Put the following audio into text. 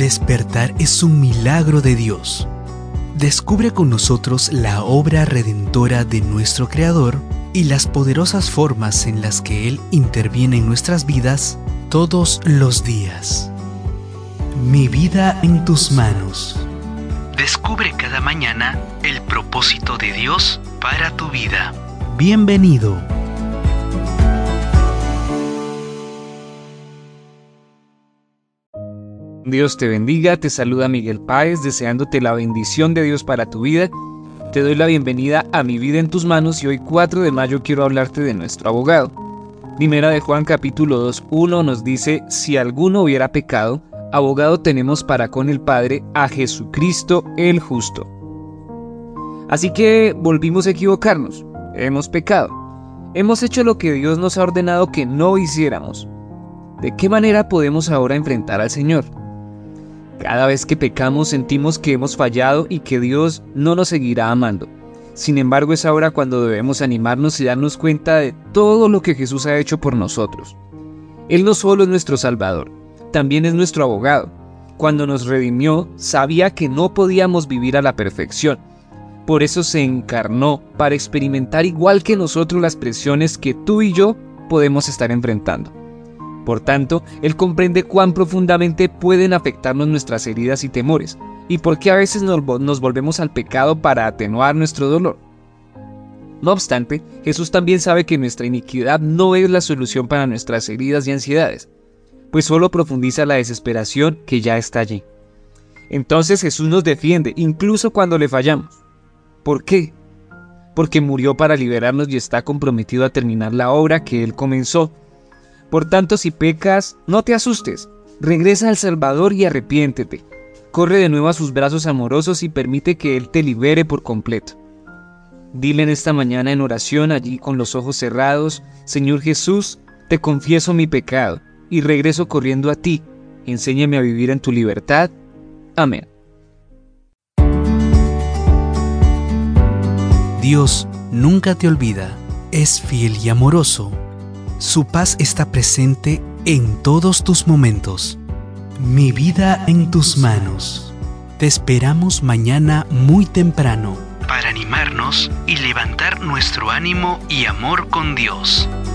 Despertar es un milagro de Dios. Descubre con nosotros la obra redentora de nuestro Creador y las poderosas formas en las que Él interviene en nuestras vidas todos los días. Mi vida en tus manos. Descubre cada mañana el propósito de Dios para tu vida. Bienvenido. Dios te bendiga, te saluda Miguel Páez, deseándote la bendición de Dios para tu vida. Te doy la bienvenida a Mi Vida en Tus Manos y hoy 4 de mayo quiero hablarte de nuestro abogado. Primera de Juan capítulo 2:1 nos dice: si alguno hubiera pecado, abogado tenemos para con el Padre, a Jesucristo el justo. Así que volvimos a equivocarnos, hemos pecado, hemos hecho lo que Dios nos ha ordenado que no hiciéramos. ¿De qué manera podemos ahora enfrentar al Señor? Cada vez que pecamos sentimos que hemos fallado y que Dios no nos seguirá amando. Sin embargo, es ahora cuando debemos animarnos y darnos cuenta de todo lo que Jesús ha hecho por nosotros. Él no solo es nuestro Salvador, también es nuestro abogado. Cuando nos redimió, sabía que no podíamos vivir a la perfección. Por eso se encarnó para experimentar igual que nosotros las presiones que tú y yo podemos estar enfrentando. Por tanto, Él comprende cuán profundamente pueden afectarnos nuestras heridas y temores, y por qué a veces nos volvemos al pecado para atenuar nuestro dolor. No obstante, Jesús también sabe que nuestra iniquidad no es la solución para nuestras heridas y ansiedades, pues solo profundiza la desesperación que ya está allí. Entonces Jesús nos defiende, incluso cuando le fallamos. ¿Por qué? Porque murió para liberarnos y está comprometido a terminar la obra que Él comenzó. Por tanto, si pecas, no te asustes, regresa al Salvador y arrepiéntete. Corre de nuevo a sus brazos amorosos y permite que Él te libere por completo. Dile en esta mañana en oración, allí con los ojos cerrados: Señor Jesús, te confieso mi pecado y regreso corriendo a ti. Enséñame a vivir en tu libertad. Amén. Dios nunca te olvida, es fiel y amoroso. Su paz está presente en todos tus momentos. Mi vida en tus manos. Te esperamos mañana muy temprano para animarnos y levantar nuestro ánimo y amor con Dios.